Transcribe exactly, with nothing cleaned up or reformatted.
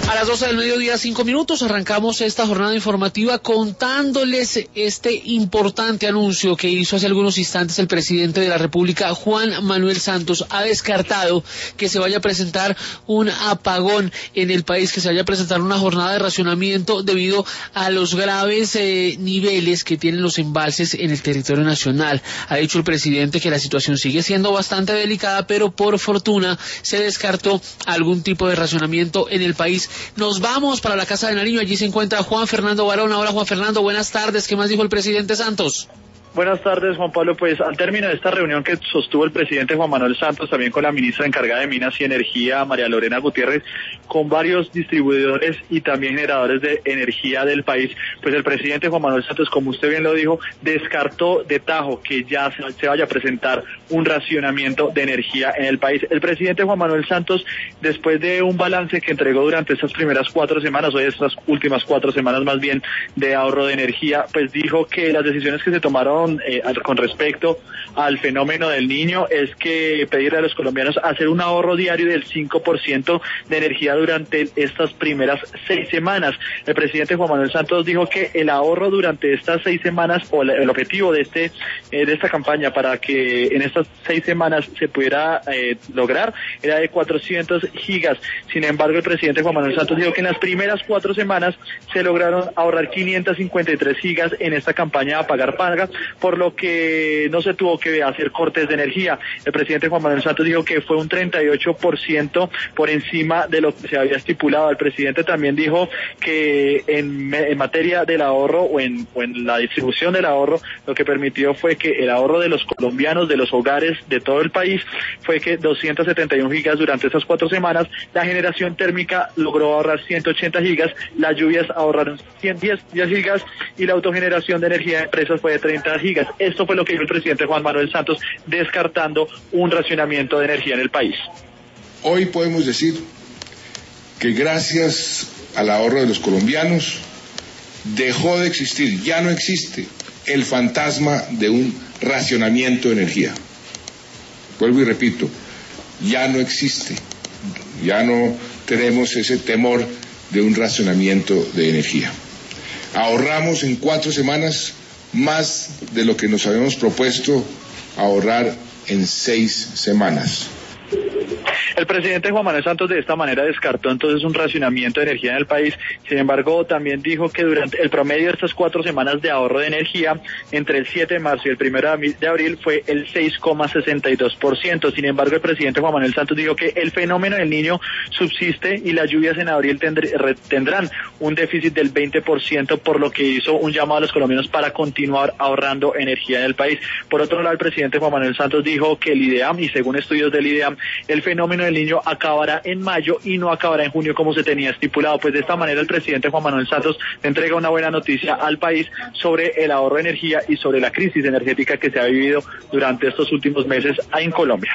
A las doce del mediodía, cinco minutos, arrancamos esta jornada informativa contándoles este importante anuncio que hizo hace algunos instantes el presidente de la República, Juan Manuel Santos. Ha descartado que se vaya a presentar un apagón en el país, que se vaya a presentar una jornada de racionamiento debido a los graves eh, niveles que tienen los embalses en el territorio nacional. Ha dicho el presidente que la situación sigue siendo bastante delicada, pero por fortuna se descartó algún tipo de racionamiento en el país. Nos vamos para la Casa de Nariño, allí se encuentra Juan Fernando Barón. Ahora, Juan Fernando, buenas tardes. ¿Qué más dijo el presidente Santos? Buenas tardes, Juan Pablo. Pues al término de esta reunión que sostuvo el presidente Juan Manuel Santos, también con la ministra encargada de Minas y Energía, María Lorena Gutiérrez, con varios distribuidores y también generadores de energía del país, pues el presidente Juan Manuel Santos, como usted bien lo dijo, descartó de tajo que ya se, se vaya a presentar un racionamiento de energía en el país. El presidente Juan Manuel Santos, después de un balance que entregó durante estas primeras cuatro semanas, o estas últimas cuatro semanas más bien, de ahorro de energía, pues dijo que las decisiones que se tomaron Eh, con respecto al fenómeno del Niño es que pedirle a los colombianos hacer un ahorro diario del cinco por ciento de energía durante estas primeras seis semanas. El presidente Juan Manuel Santos dijo que el ahorro durante estas seis semanas, o el objetivo de este eh, de esta campaña para que en estas seis semanas se pudiera eh, lograr, era de cuatrocientos gigas. Sin embargo, el presidente Juan Manuel Santos dijo que en las primeras cuatro semanas se lograron ahorrar quinientas cincuenta y tres gigas en esta campaña a pagar paga, por lo que no se tuvo que hacer cortes de energía. El presidente Juan Manuel Santos dijo que fue un treinta y ocho por ciento por encima de lo que se había estipulado. El presidente también dijo que en, en materia del ahorro o en, o en la distribución del ahorro, lo que permitió fue que el ahorro de los colombianos, de los hogares de todo el país, fue que doscientos setenta y uno gigas durante esas cuatro semanas. La generación térmica logró ahorrar ciento ochenta gigas, las lluvias ahorraron ciento diez gigas y la autogeneración de energía de empresas fue de treinta gigas. Esto fue lo que dijo el presidente Juan Manuel Santos, descartando un racionamiento de energía en el país. Hoy podemos decir que gracias al ahorro de los colombianos dejó de existir, ya no existe el fantasma de un racionamiento de energía. Vuelvo y repito, ya no existe, ya no tenemos ese temor de un racionamiento de energía. Ahorramos en cuatro semanas más de lo que nos habíamos propuesto ahorrar en seis semanas. El presidente Juan Manuel Santos de esta manera descartó entonces un racionamiento de energía en el país. Sin embargo, también dijo que durante el promedio de estas cuatro semanas de ahorro de energía entre el siete de marzo y el primero de abril fue el seis coma sesenta y dos por ciento. Sin embargo, el presidente Juan Manuel Santos dijo que el fenómeno del Niño subsiste y las lluvias en abril tendrán un déficit del veinte por ciento, por lo que hizo un llamado a los colombianos para continuar ahorrando energía en el país. Por otro lado, el presidente Juan Manuel Santos dijo que el IDEAM, y según estudios del IDEAM, el fenómeno del Niño acabará en mayo y no acabará en junio como se tenía estipulado. Pues de esta manera el presidente Juan Manuel Santos entrega una buena noticia al país sobre el ahorro de energía y sobre la crisis energética que se ha vivido durante estos últimos meses en Colombia.